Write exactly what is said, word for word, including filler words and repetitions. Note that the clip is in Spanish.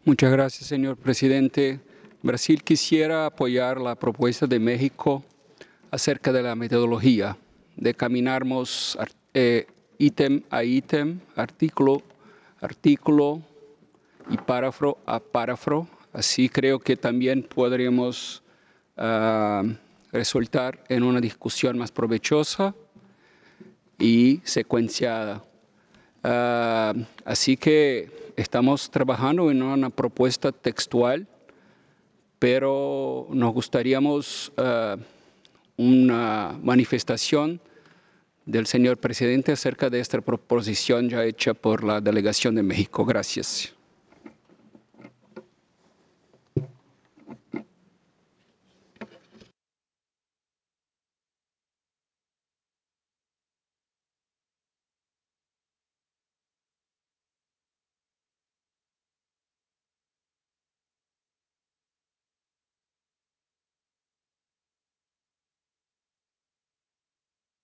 Muchas gracias, señor presidente. Brasil quisiera apoyar la propuesta de México acerca de la metodología, de caminarnos eh, ítem a ítem, artículo a artículo y párrafo a párrafo. Así creo que también podríamos uh, resultar en una discusión más provechosa y secuenciada. Uh, así que estamos trabajando en una propuesta textual, pero nos gustaría uh, una manifestación del señor presidente acerca de esta proposición ya hecha por la Delegación de México. Gracias.